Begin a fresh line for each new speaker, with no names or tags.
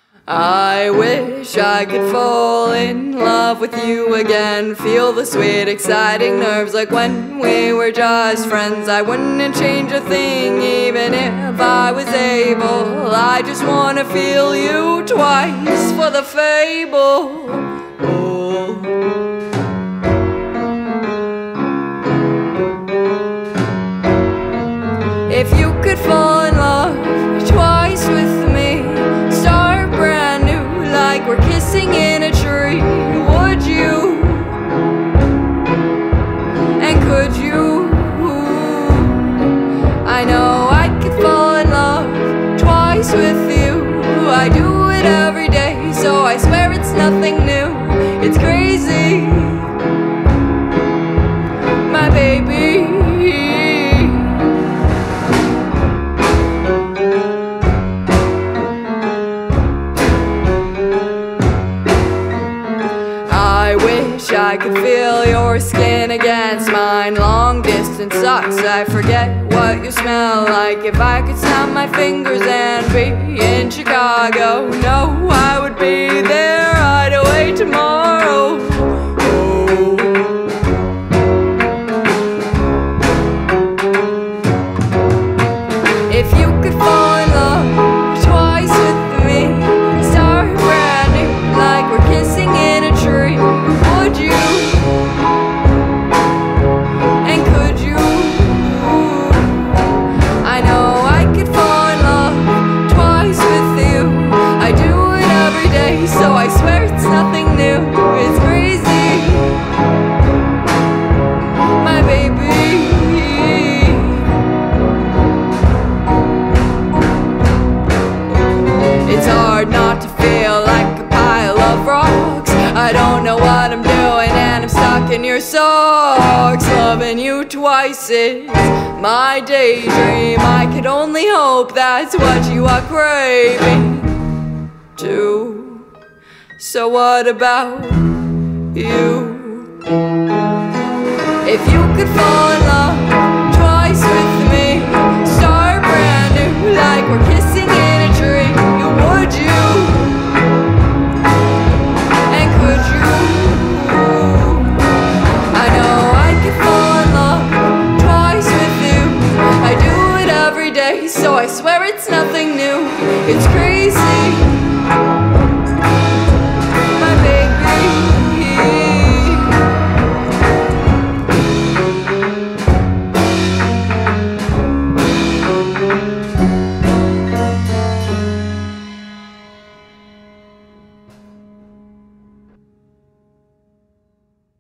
I wish I could fall in love with you again. Feel the sweet, exciting nerves like when we were just friends. I wouldn't change a thing even if I was able. I just wanna feel you twice for the fable. Oh. If you could fall in love twice with me, start brand new like we're kissing in a tree, would you? And could you? I know I could fall in love twice with you. I do it every day, so I swear it's nothing new. It's crazy, my baby. I wish I could feel your skin against mine. Long distance sucks, I forget what you smell like. If I could snap my fingers and be in Chicago, no, I would be there right away tomorrow. Oh. If you could fall in love twice with me, start brand new like we're kissing in a tree, would you? And could you? I know I could fall in love twice with you. I do it every day, so I swear it's nothing new. It's crazy, my baby. It's hard not to feel like a pile of rocks. I don't know what I'm doing and I'm stuck in your socks. Loving you twice is my daydream. I could only hope that's what you are craving too. So what about you? If you could fall in